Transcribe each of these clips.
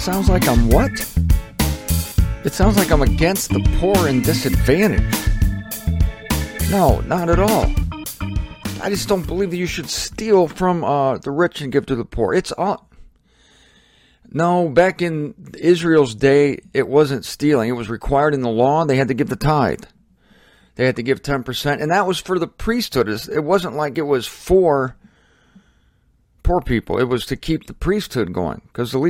sounds like I'm what? It sounds like I'm against the poor and disadvantaged. No, not at all. I just don't believe that you should steal from the rich and give to the poor. It's all... No, back in Israel's day, it wasn't stealing. It was required in the law. They had to give the tithe. They had to give 10%, and that was for the priesthood. It wasn't like it was for poor people. It was to keep the priesthood going, because the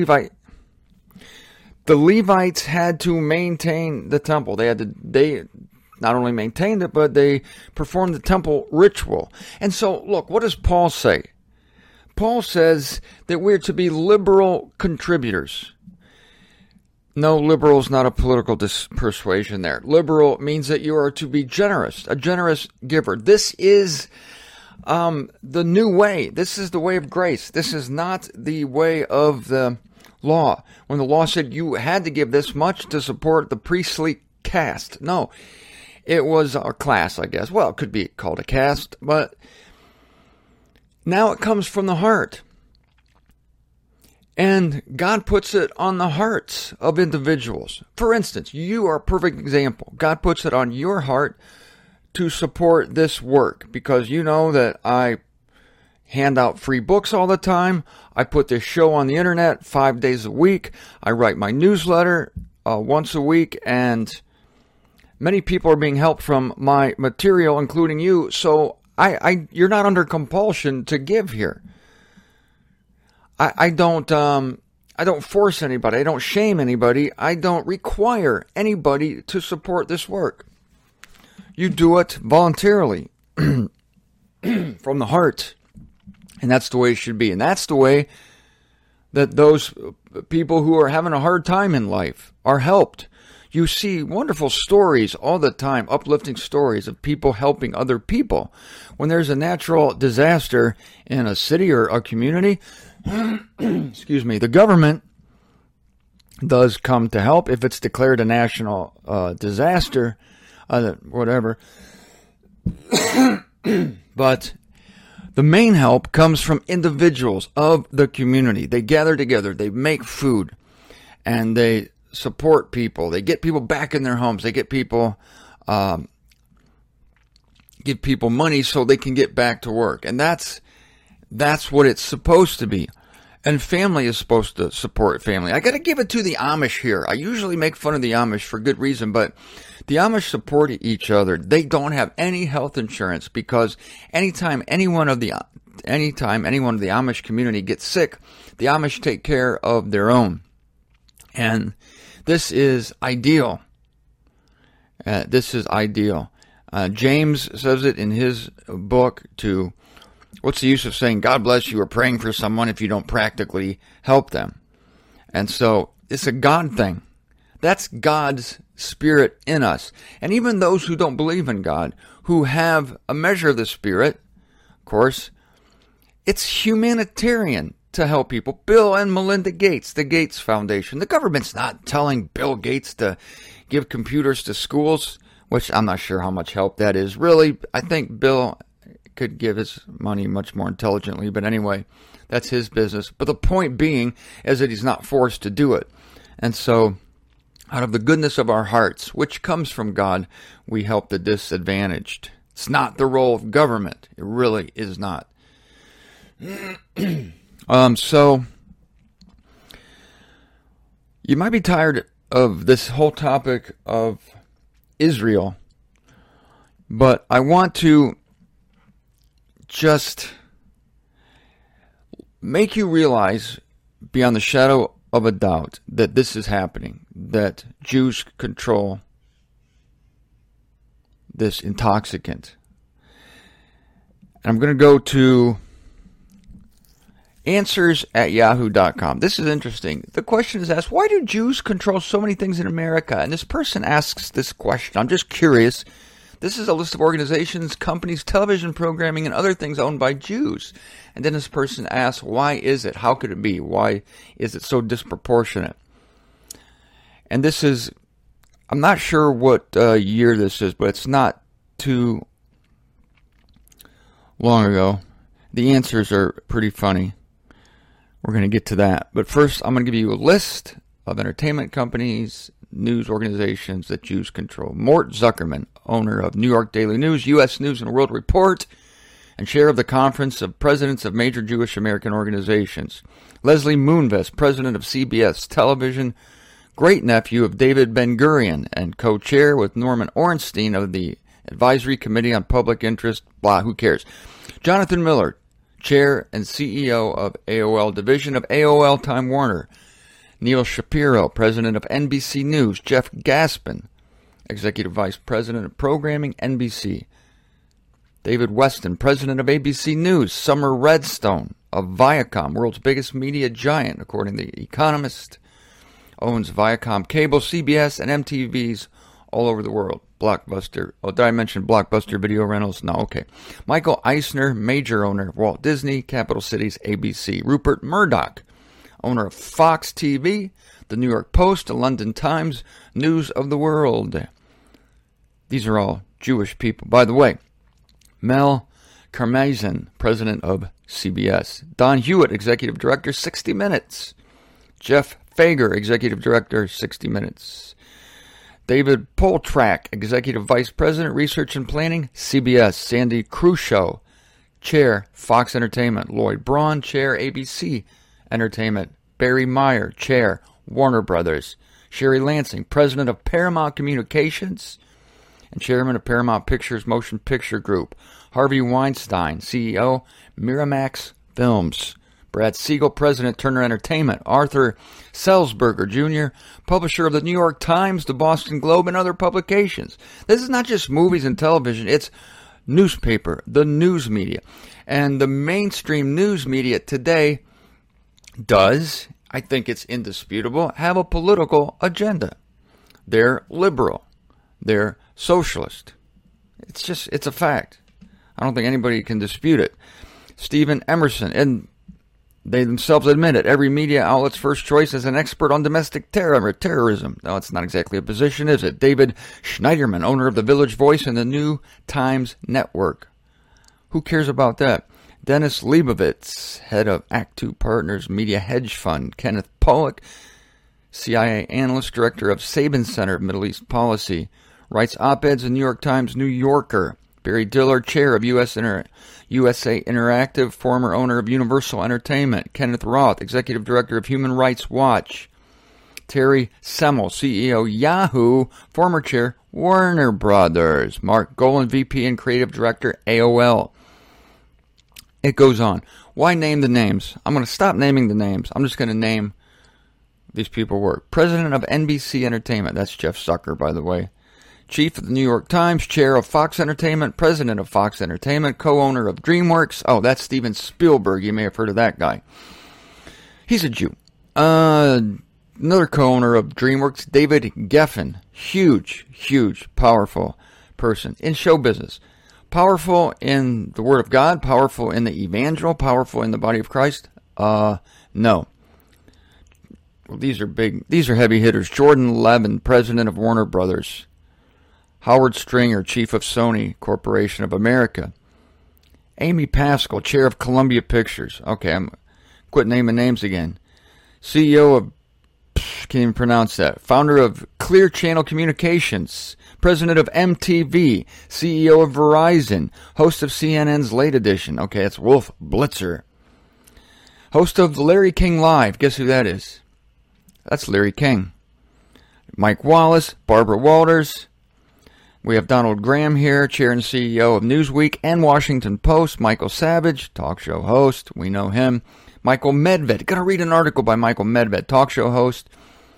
Levites had to maintain the temple. They not only maintained it, but they performed the temple ritual. And so, look, what does Paul say? Paul says that we're to be liberal contributors. No, liberal is not a political persuasion there. Liberal means that you are to be generous, a generous giver. This is the new way. This is the way of grace. This is not the way of the law. When the law said you had to give this much to support the priestly caste. No, it was a class, I guess. Well, it could be called a caste, but now it comes from the heart. And God puts it on the hearts of individuals. For instance, you are a perfect example. God puts it on your heart to support this work because you know that I hand out free books all the time. I put this show on the internet 5 days a week. I write my newsletter once a week, and many people are being helped from my material, including you. So you're not under compulsion to give here. I don't force anybody. I don't shame anybody. I don't require anybody to support this work. You do it voluntarily from the heart. And that's the way it should be. And that's the way that those people who are having a hard time in life are helped. You see wonderful stories all the time, uplifting stories of people helping other people. When there's a natural disaster in a city or a community, excuse me, the government does come to help if it's declared a national disaster, whatever. But the main help comes from individuals of the community. They gather together, they make food, and they support people. They get people back in their homes. They get people, give people money so they can get back to work. And that's what it's supposed to be. And family is supposed to support family. I got to give it to the Amish here. I usually make fun of the Amish for good reason, but the Amish support each other. They don't have any health insurance because anytime anyone of the Amish community gets sick, the Amish take care of their own. And this is ideal. James says it in his book to, what's the use of saying God bless you or praying for someone if you don't practically help them? And so it's a God thing. That's God's Spirit in us. And even those who don't believe in God, who have a measure of the Spirit, of course, it's humanitarian to help people. Bill and Melinda Gates, the Gates Foundation. The government's not telling Bill Gates to give computers to schools, which I'm not sure how much help that is. Really, I think Bill could give his money much more intelligently, but anyway, that's his business. But the point being is that he's not forced to do it. And so, out of the goodness of our hearts, which comes from God, we help the disadvantaged. It's not the role of government. It really is not. So, you might be tired of this whole topic of Israel, but I want to just make you realize beyond the shadow of a doubt that this is happening, that Jews control this intoxicant. And I'm going to go to answers@yahoo.com. This is interesting. The question is asked, why do Jews control so many things in America? And this person asks this question. I'm just curious. This is a list of organizations, companies, television programming, and other things owned by Jews. And then this person asks, why is it? How could it be? Why is it so disproportionate? And this is, I'm not sure what year this is, but it's not too long ago. The answers are pretty funny. We're going to get to that. But first, I'm going to give you a list of entertainment companies, news organizations that Jews control. Mort Zuckerman, owner of New York Daily News, U.S. News and World Report, and chair of the Conference of Presidents of Major Jewish American Organizations. Leslie Moonves, president of CBS Television, great-nephew of David Ben-Gurion, and co-chair with Norman Ornstein of the Advisory Committee on Public Interest, blah, who cares. Jonathan Miller, chair and CEO of AOL Division of AOL Time Warner. Neil Shapiro, president of NBC News. Jeff Gaspin, executive vice president of programming, NBC. David Weston, president of ABC News. Summer Redstone of Viacom, world's biggest media giant, according to The Economist, owns Viacom Cable, CBS, and MTVs all over the world. Blockbuster. Oh, did I mention Blockbuster Video Rentals? No, okay. Michael Eisner, major owner of Walt Disney, Capital Cities, ABC. Rupert Murdoch, owner of Fox TV, the New York Post, the London Times, News of the World. These are all Jewish people. By the way, Mel Karmazin, president of CBS. Don Hewitt, executive director, 60 Minutes. Jeff Fager, executive director, 60 Minutes. David Poltrak, executive vice president, research and planning, CBS. Sandy Crusoe, chair, Fox Entertainment. Lloyd Braun, chair, ABC Entertainment. Barry Meyer, chair, Warner Brothers. Sherry Lansing, president of Paramount Communications and chairman of Paramount Pictures Motion Picture Group. Harvey Weinstein, CEO, Miramax Films. Brad Siegel, president, Turner Entertainment. Arthur Selsberger, Jr., publisher of the New York Times, the Boston Globe, and other publications. This is not just movies and television. It's newspaper, the news media. And the mainstream news media today does, I think it's indisputable, have a political agenda. They're liberal. They're socialist. It's a fact. I don't think anybody can dispute it. Stephen Emerson, and they themselves admit it, every media outlet's first choice is an expert on domestic terrorism. No, it's not exactly a position, is it? David Schneiderman, owner of the Village Voice and the New Times Network. Who cares about that? Dennis Leibovitz, head of Act Two Partners Media Hedge Fund. Kenneth Pollack, CIA analyst, director of Sabin Center of Middle East Policy, writes op-eds in New York Times, New Yorker. Barry Dillard, chair of USA Interactive, former owner of Universal Entertainment. Kenneth Roth, executive director of Human Rights Watch. Terry Semel, CEO, Yahoo, former chair, Warner Brothers. Mark Golan, VP and creative director, AOL. It goes on. Why name the names? I'm going to stop naming the names. I'm just going to name these people work. President of NBC Entertainment. That's Jeff Zucker, by the way. Chief of the New York Times, chair of Fox Entertainment, president of Fox Entertainment, co-owner of DreamWorks. Oh, that's Steven Spielberg. You may have heard of that guy. He's a Jew. Another co-owner of DreamWorks, David Geffen. Huge, powerful person in show business. Powerful in the Word of God, powerful in the Evangel, powerful in the body of Christ? No. Well, these are heavy hitters. Jordan Levin, president of Warner Brothers. Howard Stringer, chief of Sony Corporation of America. Amy Pascal, chair of Columbia Pictures. Okay, I'm quit naming names again. CEO of, can't even pronounce that. Founder of Clear Channel Communications. President of MTV. CEO of Verizon. Host of CNN's Late Edition. Okay, that's Wolf Blitzer. Host of Larry King Live. Guess who that is? That's Larry King. Mike Wallace, Barbara Walters. We have Donald Graham here, chair and CEO of Newsweek and Washington Post. Michael Savage, talk show host. We know him. Michael Medved. Got to read an article by Michael Medved, talk show host.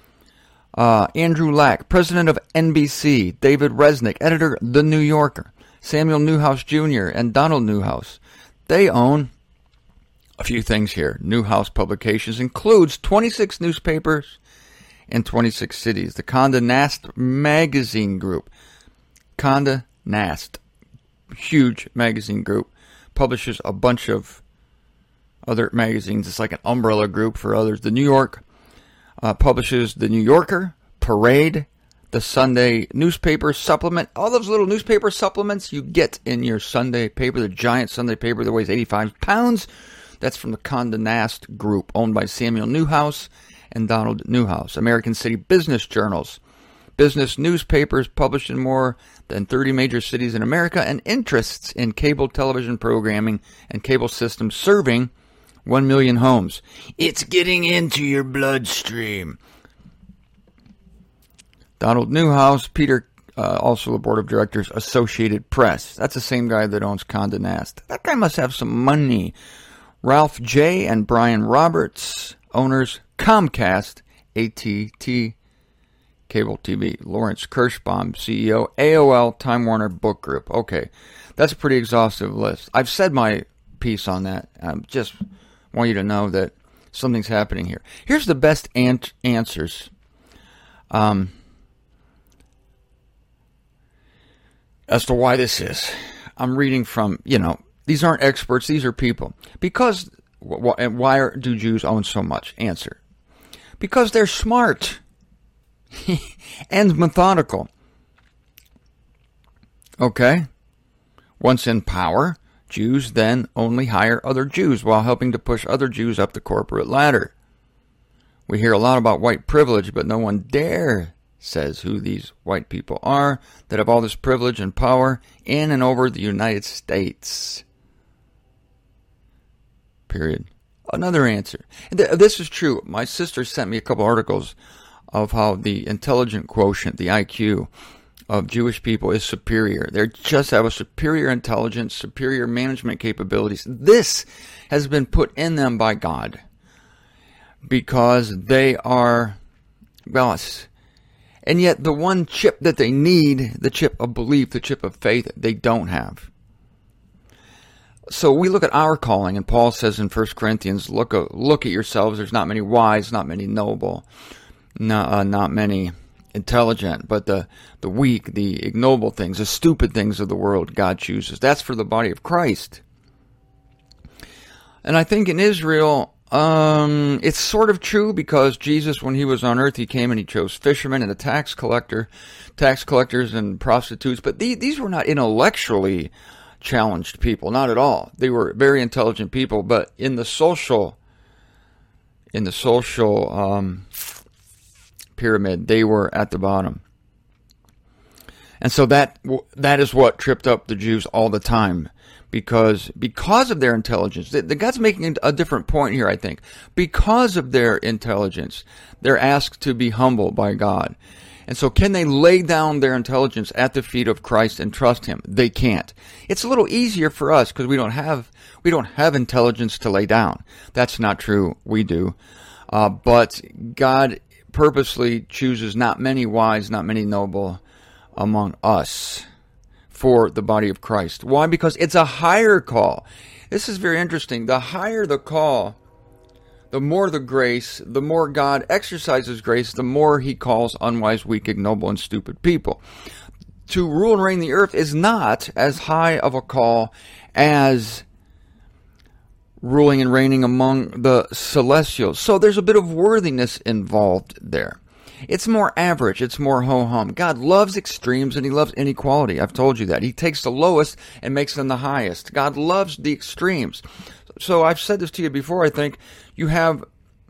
Andrew Lack, president of NBC. David Resnick, editor The New Yorker. Samuel Newhouse Jr. and Donald Newhouse. They own a few things here. Newhouse Publications includes 26 newspapers in 26 cities. The Condé Nast Magazine Group. Condé Nast, huge magazine group, publishes a bunch of other magazines. It's like an umbrella group for others. The New York publishes The New Yorker, Parade, the Sunday newspaper supplement. All those little newspaper supplements you get in your Sunday paper, the giant Sunday paper that weighs 85 pounds. That's from the Condé Nast Group, owned by Samuel Newhouse and Donald Newhouse. American City Business Journals. Business newspapers published in more than 30 major cities in America, and interests in cable television programming and cable systems serving 1 million homes. It's getting into your bloodstream. Donald Newhouse, Peter, also the board of directors, Associated Press. That's the same guy that owns Condé Nast. That guy must have some money. Ralph J. and Brian Roberts, owners, Comcast, AT&T, Cable TV. Lawrence Kirschbaum, CEO, AOL, Time Warner Book Group. Okay, that's a pretty exhaustive list. I've said my piece on that. I just want you to know that something's happening here. Here's the best answers. As to why this is. I'm reading from, these aren't experts, these are people. Because, why do Jews own so much? Answer. Because they're smart and methodical. Okay? Once in power, Jews then only hire other Jews while helping to push other Jews up the corporate ladder. We hear a lot about white privilege, but no one dare says who these white people are that have all this privilege and power in and over the United States. Period. Another answer. This is true. My sister sent me a couple articles of how the intelligent quotient, the IQ, of Jewish people is superior. They just have a superior intelligence, superior management capabilities. This has been put in them by God because they are, and yet the one chip that they need, the chip of belief, the chip of faith, they don't have. So we look at our calling, and Paul says in 1 Corinthians, look at yourselves. There's not many wise, not many noble, not many intelligent, but the weak, the ignoble things, the stupid things of the world God chooses. That's for the body of Christ. And I think in Israel, it's sort of true because Jesus, when he was on earth, he came and he chose fishermen and tax collectors and prostitutes. But these were not intellectually challenged people, not at all. They were very intelligent people, but in the social pyramid, they were at the bottom. And so that is what tripped up the Jews all the time, because of their intelligence. The God's making a different point here, I think. Because of their intelligence, they're asked to be humble by God. And so can they lay down their intelligence at the feet of Christ and trust him? They can't. It's a little easier for us because we don't have intelligence to lay down. That's not true. We do. But God purposely chooses not many wise, not many noble among us for the body of Christ. Why? Because it's a higher call. This is very interesting. The higher the call, the more the grace, the more God exercises grace, the more he calls unwise, weak, ignoble, and stupid people. To rule and reign the earth is not as high of a call as ruling and reigning among the celestials. So there's a bit of worthiness involved there. It's more average. It's more ho-hum. God loves extremes and he loves inequality. I've told you that. He takes the lowest and makes them the highest. God loves the extremes. So I've said this to you before, I think. You have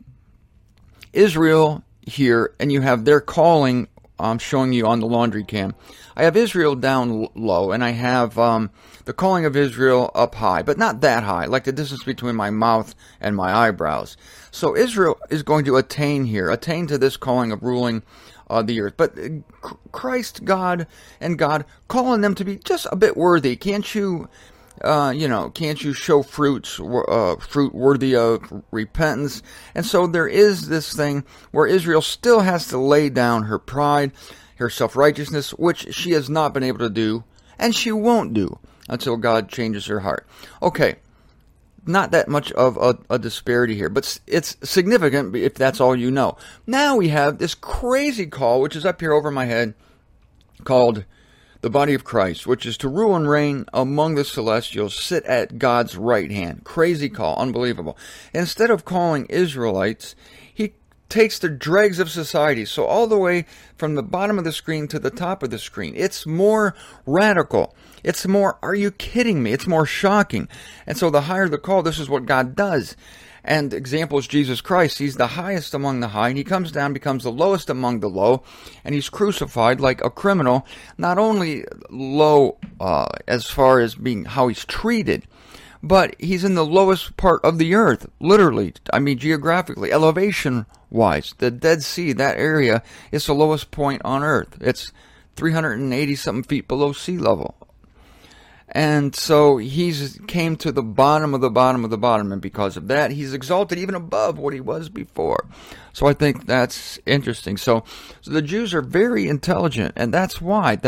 Israel here and you have their calling. I'm showing you on the laundry cam. I have Israel down low, and I have the calling of Israel up high, but not that high, like the distance between my mouth and my eyebrows. So Israel is going to attain to this calling of ruling the earth. But Christ, God, calling them to be just a bit worthy. Can't you show fruit worthy of repentance? And so there is this thing where Israel still has to lay down her pride, her self-righteousness, which she has not been able to do, and she won't do until God changes her heart. Okay, not that much of a disparity here, but it's significant if that's all you know. Now we have this crazy call, which is up here over my head, called the body of Christ, which is to rule and reign among the celestials, sit at God's right hand. Crazy call, unbelievable. Instead of calling Israelites, he takes the dregs of society. So all the way from the bottom of the screen to the top of the screen. It's more radical. It's more, are you kidding me? It's more shocking. And so the higher the call, this is what God does. And example is Jesus Christ. He's the highest among the high, and he comes down, becomes the lowest among the low, and he's crucified like a criminal, not only low as far as being how he's treated, but he's in the lowest part of the earth, literally, geographically, elevation-wise. The Dead Sea, that area, is the lowest point on earth. It's 380-something feet below sea level. And so he's came to the bottom of the bottom of the bottom, and because of that, he's exalted even above what he was before. So I think that's interesting. So the Jews are very intelligent, and that's why.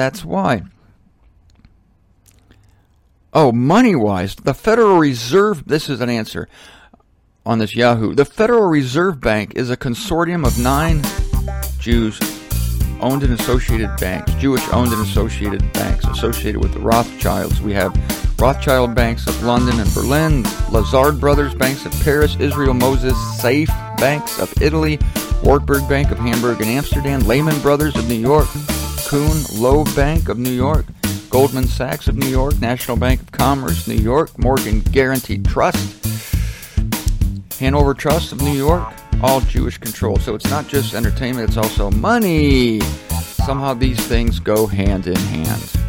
Oh, money-wise, the Federal Reserve, this is an answer on this Yahoo. The Federal Reserve Bank is a consortium of 9 Jews-owned and associated banks, Jewish-owned and associated banks, associated with the Rothschilds. We have Rothschild Banks of London and Berlin, Lazard Brothers Banks of Paris, Israel Moses Saif Banks of Italy, Wartburg Bank of Hamburg and Amsterdam, Lehman Brothers of New York, Kuhn Loeb Bank of New York, Goldman Sachs of New York, National Bank of Commerce, New York, Morgan Guaranteed Trust, Hanover Trust of New York, all Jewish controlled. So it's not just entertainment, it's also money. Somehow these things go hand in hand.